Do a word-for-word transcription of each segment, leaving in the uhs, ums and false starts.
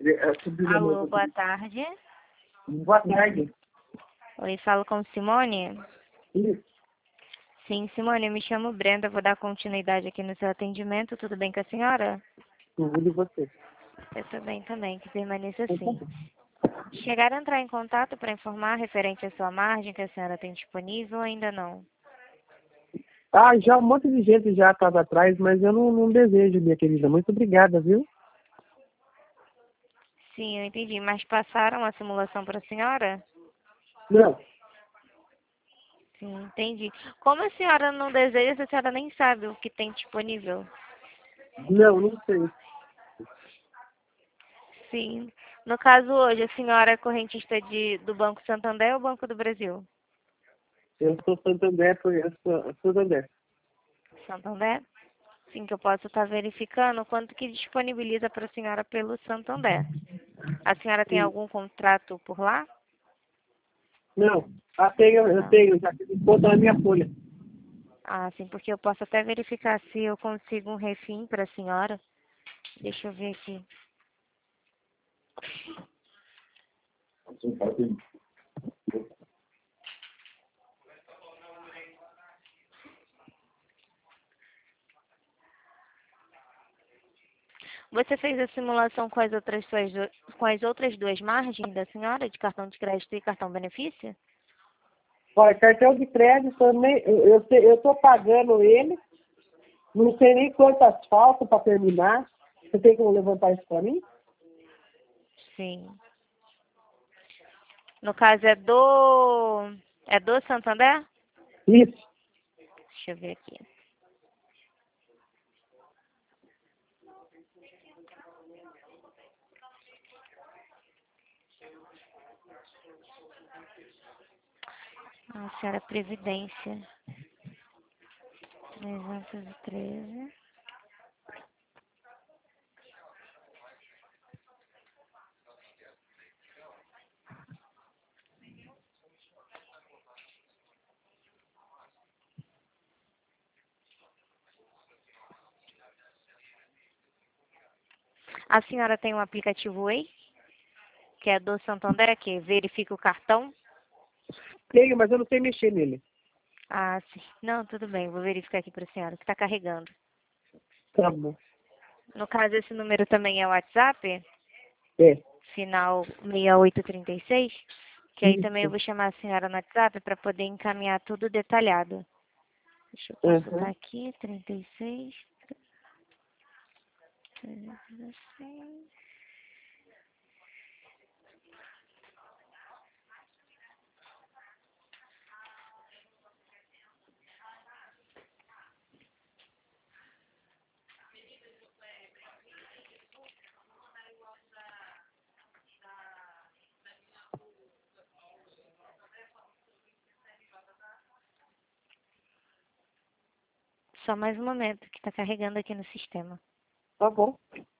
É, subiu na Alô, moto. boa tarde. Boa tarde. Oi, falo com Simone? Isso. Sim, Simone, eu me chamo Brenda, vou dar continuidade aqui no seu atendimento. Tudo bem com a senhora? Tudo e você. Eu tô bem também, que permaneça assim. Chegaram a entrar em contato para informar referente à sua margem que a senhora tem disponível ou ainda não? Ah, já um monte de gente já estava atrás, mas eu não, não desejo, minha querida. Muito obrigada, viu? Sim, eu entendi. Mas passaram a simulação para a senhora? Não, Sim, entendi. Como a senhora não deseja, a senhora nem sabe o que tem disponível? não, não sei. Sim. No caso hoje, a senhora é correntista de, do Banco Santander ou Banco do Brasil? Eu sou Santander, eu sou Santander. Santander? Sim, que eu posso estar verificando quanto que disponibiliza para a senhora pelo Santander. A senhora tem Sim. algum contrato por lá? Não, ah, tenho, eu Não. tenho, já fiz conta na minha folha. Ah, sim, porque eu posso até verificar se eu consigo um refim para a senhora. Deixa eu ver aqui. Você fez a simulação com as outras, suas, du- com as outras duas margens da senhora, de cartão de crédito e cartão benefício? Olha, cartão de crédito, eu nem- eu eu sei- eu estou pagando ele, não sei nem quantas faltam para terminar. Você tem como levantar isso para mim? Sim. No caso é do... É do Santander? Isso. Deixa eu ver aqui. Ah, senhora, Previdência. trezentos e treze. A senhora tem um aplicativo Way, que é do Santander, que verifica o cartão? Tenho, mas eu não sei mexer nele. Ah, sim. Não, tudo bem, vou verificar aqui para a senhora, que está carregando. Tá bom. No caso, esse número também é o WhatsApp, É. final seis oito três seis, que aí também eu Isso. vou chamar a senhora no WhatsApp para poder encaminhar tudo detalhado. Deixa eu consultar Uhum. aqui, trinta e seis, trezentos e dezesseis. Só mais um momento, que está carregando aqui no sistema. Tá bom.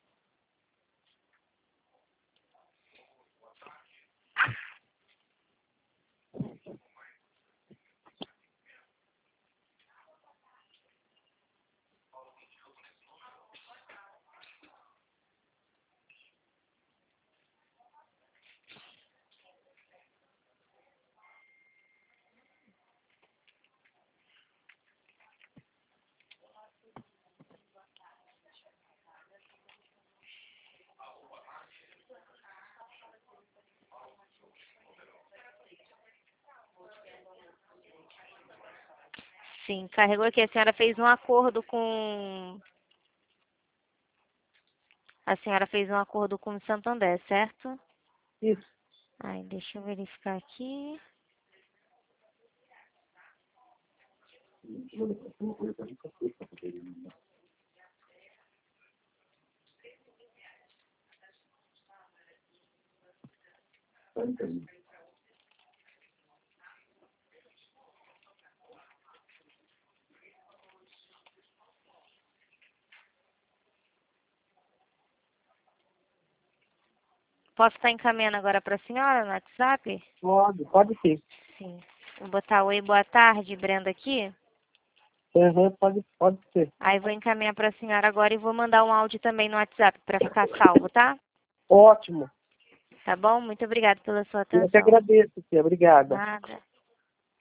Sim, carregou aqui. A senhora fez um acordo com... A senhora fez um acordo com o Santander, certo? Isso. Ai, deixa eu verificar aqui. Posso estar encaminhando agora para a senhora no WhatsApp? Pode, pode ser. Sim. Vou botar oi, boa tarde, Brenda aqui. Uhum, pode, pode ser. Aí vou encaminhar para a senhora agora e vou mandar um áudio também no WhatsApp para ficar salvo, tá? Ótimo. Tá bom? Muito obrigada pela sua Eu atenção. te agradeço, tia. Obrigada. Nada.